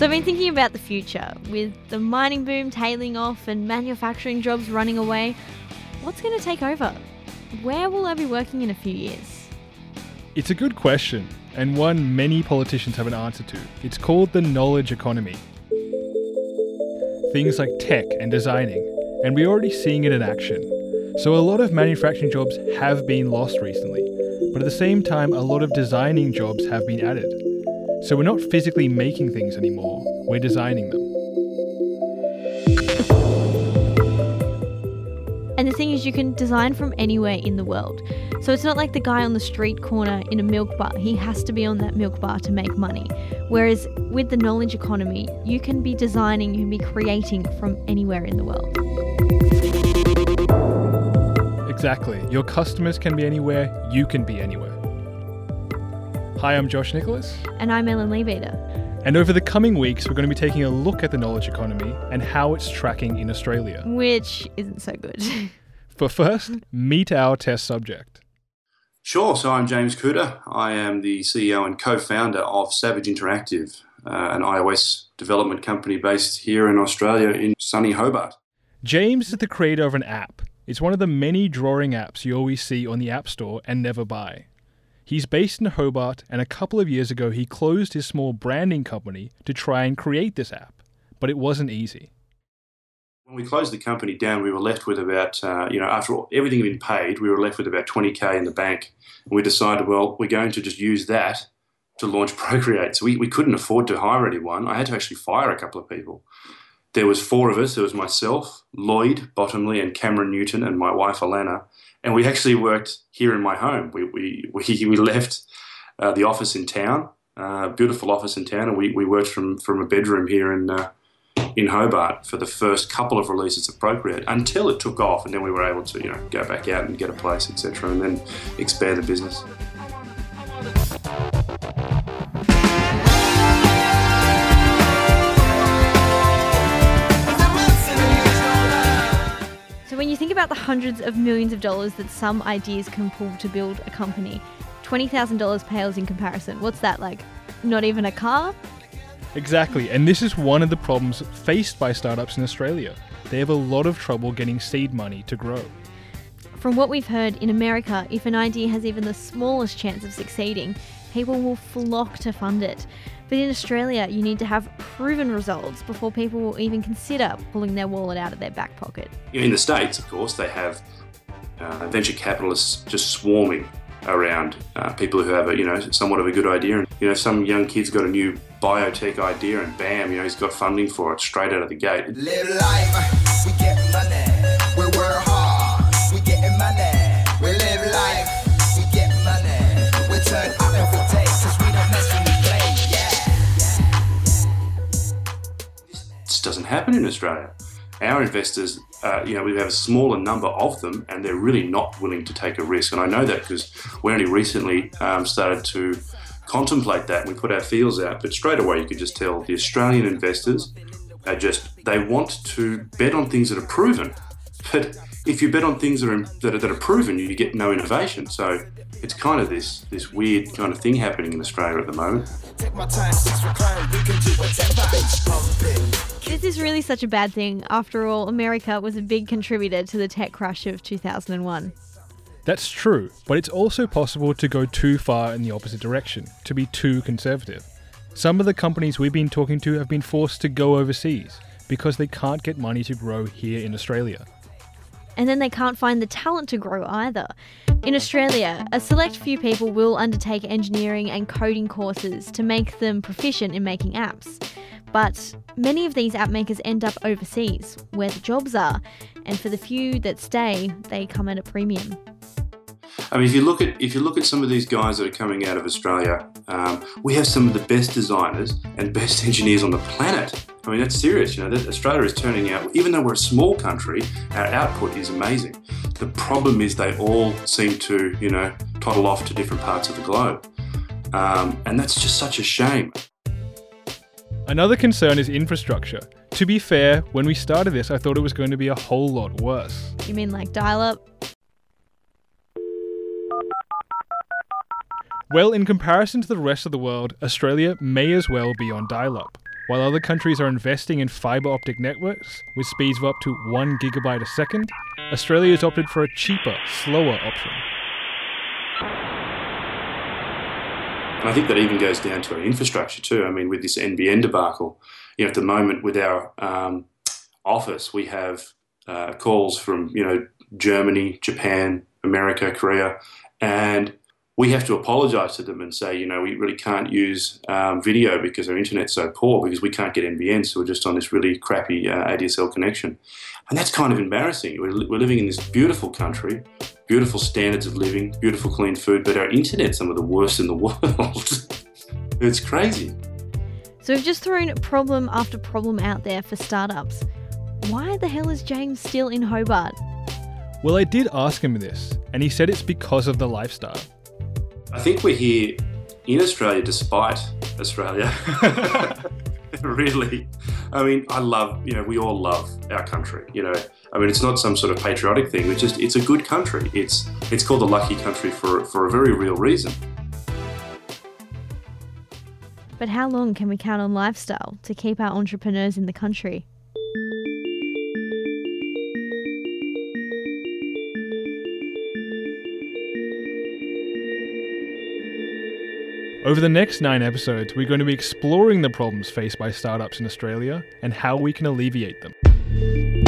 So I've been thinking about the future. With the mining boom tailing off and manufacturing jobs running away, what's going to take over? Where will I be working in a few years? It's a good question, and one many politicians have an answer to. It's called the knowledge economy. Things like tech and designing, and we're already seeing it in action. So a lot of manufacturing jobs have been lost recently, but at the same time, a lot of designing jobs have been added. So we're not physically making things anymore, we're designing them. And the thing is, you can design from anywhere in the world. So it's not like the guy on the street corner in a milk bar. He has to be on that milk bar to make money. Whereas with the knowledge economy, you can be designing, you can be creating from anywhere in the world. Exactly. Your customers can be anywhere, you can be anywhere. Hi, I'm Josh Nicholas. And I'm Ellen Leabeater. And over the coming weeks, we're going to be taking a look at the knowledge economy and how it's tracking in Australia. Which isn't so good. But first, meet our test subject. Sure. So I'm James Cooter. I am the CEO and co-founder of Savage Interactive, an iOS development company based here in Australia in sunny Hobart. James is the creator of an app. It's one of the many drawing apps you always see on the App Store and never buy. He's based in Hobart, and a couple of years ago he closed his small branding company to try and create this app. But it wasn't easy. When we closed the company down, we were left with about, after everything had been paid, we were left with about 20K in the bank. And we decided, well, we're going to just use that to launch Procreate. So we couldn't afford to hire anyone. I had to actually fire a couple of people. There was four of us. There was myself, Lloyd Bottomley, and Cameron Newton, and my wife, Alana. And we actually worked here in my home. We left the office in town, beautiful office in town, and we worked from a bedroom here in Hobart for the first couple of releases of Procreate until it took off, and then we were able to go back out and get a place, etc., and then expand the business. So when you think about the hundreds of millions of dollars that some ideas can pull to build a company, $20,000 pales in comparison. What's that like? Not even a car? Exactly, and this is one of the problems faced by startups in Australia. They have a lot of trouble getting seed money to grow. From what we've heard, in America, if an idea has even the smallest chance of succeeding, people will flock to fund it. But in Australia, you need to have proven results before people will even consider pulling their wallet out of their back pocket. In the States, of course, they have venture capitalists just swarming around people who have somewhat of a good idea. And some young kid's got a new biotech idea, and bam, he's got funding for it straight out of the gate. Live life, we get money. We work hard, we get money. We live life, we get money. We turn up every day, 'cause we don't mess when we play. This doesn't happen in Australia. Our investors, we have a smaller number of them, and they're really not willing to take a risk. And I know that because we only recently started to contemplate that, and we put our feelers out. But straight away, you could just tell the Australian investors they want to bet on things that are proven. But if you bet on things that are proven, you get no innovation. So it's kind of this weird kind of thing happening in Australia at the moment. This is really such a bad thing. After all, America was a big contributor to the tech crash of 2001. That's true, but it's also possible to go too far in the opposite direction, to be too conservative. Some of the companies we've been talking to have been forced to go overseas because they can't get money to grow here in Australia. And then they can't find the talent to grow either. In Australia, a select few people will undertake engineering and coding courses to make them proficient in making apps. But many of these app makers end up overseas, where the jobs are, and for the few that stay, they come at a premium. I mean, if you look at some of these guys that are coming out of Australia, we have some of the best designers and best engineers on the planet. I mean, that's serious. That Australia is turning out, even though we're a small country, our output is amazing. The problem is they all seem to, toddle off to different parts of the globe. And that's just such a shame. Another concern is infrastructure. To be fair, when we started this, I thought it was going to be a whole lot worse. You mean like dial-up? Well, in comparison to the rest of the world, Australia may as well be on dial-up. While other countries are investing in fibre optic networks with speeds of up to 1 gigabyte a second, Australia has opted for a cheaper, slower option. And I think that even goes down to our infrastructure too. I mean, with this NBN debacle, at the moment with our office, we have calls from, Germany, Japan, America, Korea, and we have to apologise to them and say, we really can't use video because our internet's so poor because we can't get NBN, so we're just on this really crappy ADSL connection. And that's kind of embarrassing. We're living in this beautiful country, beautiful standards of living, beautiful clean food, but our internet's some of the worst in the world. It's crazy. So we've just thrown problem after problem out there for startups. Why the hell is James still in Hobart? Well, I did ask him this, and he said it's because of the lifestyle. I think we're here in Australia despite Australia. Really. I mean, we all love our country, I mean, it's not some sort of patriotic thing. It's a good country. It's called the lucky country for a very real reason. But how long can we count on lifestyle to keep our entrepreneurs in the country? Over the next 9 episodes, we're going to be exploring the problems faced by startups in Australia and how we can alleviate them.